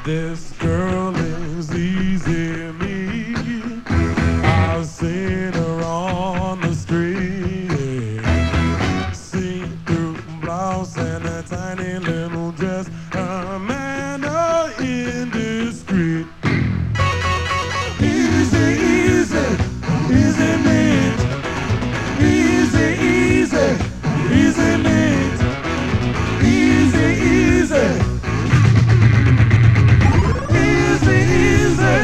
This girl is easy me. I've seen her on the street. See through blouse and a tiny little dress. A manner indiscreet. Easy, easy, easy meat. Easy, easy, easy meat. Easy, easy. Easy, easy.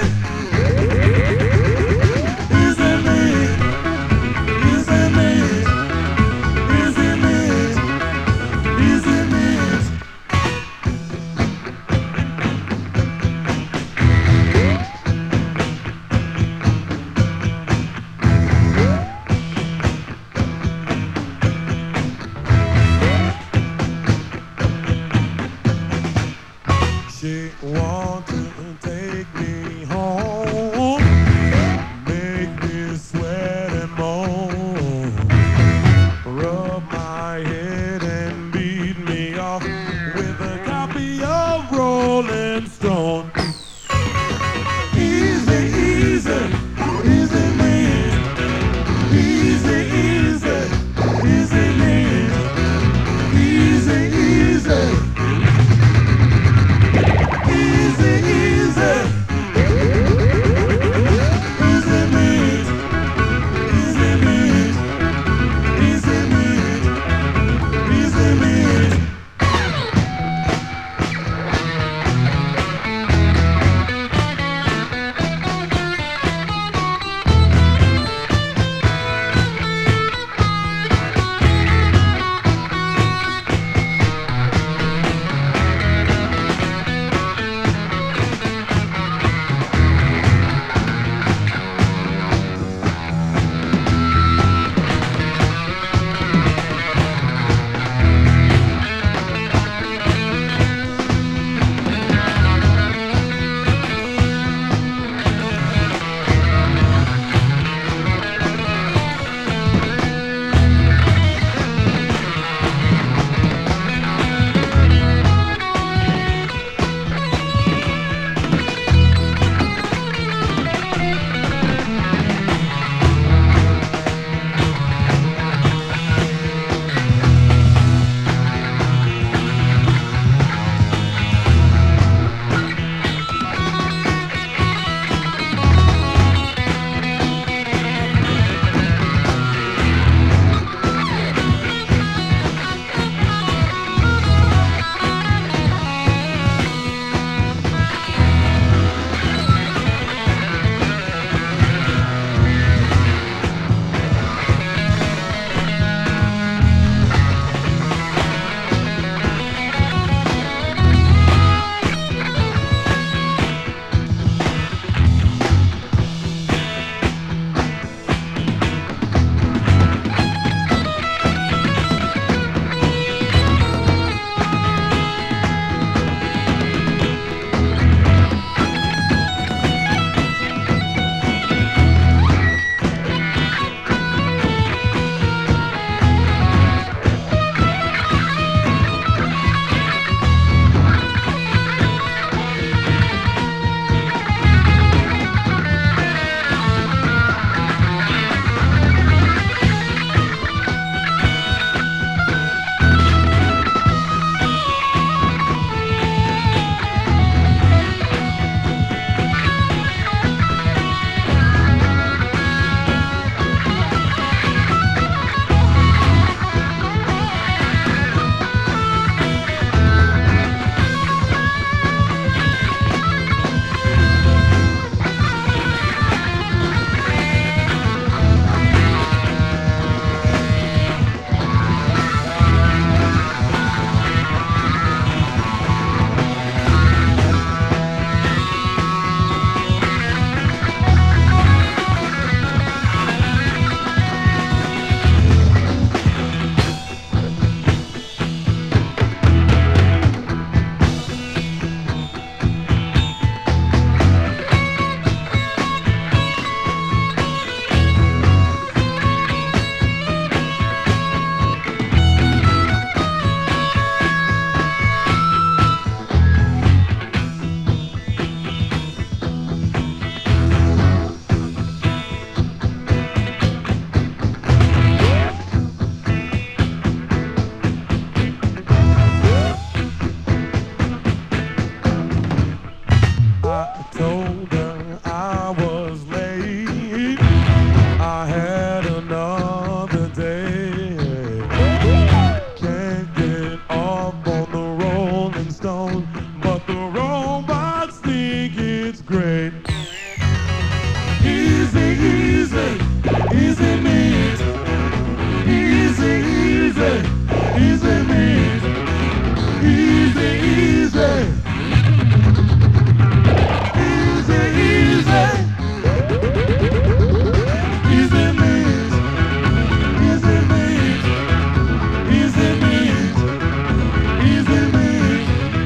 Easy meat. Easy meat. Easy meat. Easy meat. She want to take me home, make me sweat and moan, rub my head and beat me off with a copy of Rolling Stone. Easy, easy, easy me. Easy, easy, easy me. Easy, easy. Easy, easy. Easy meat. Easy meat. Easy meat. Easy meat. house, but the robots think it's great. Easy, easy, easy meat. Easy, easy, easy meat. Easy, easy. Easy, easy. Easy meat. Easy meat. Easy meat. Easy meat.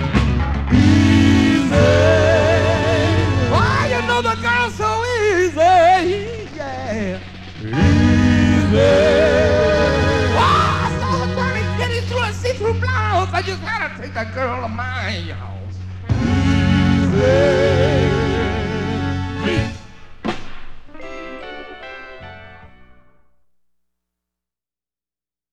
Easy. Why you know the girl's so easy? Yeah. Easy. Oh, so funny getting through a see-through blouse. I just gotta take that girl of mine, y'all. Easy.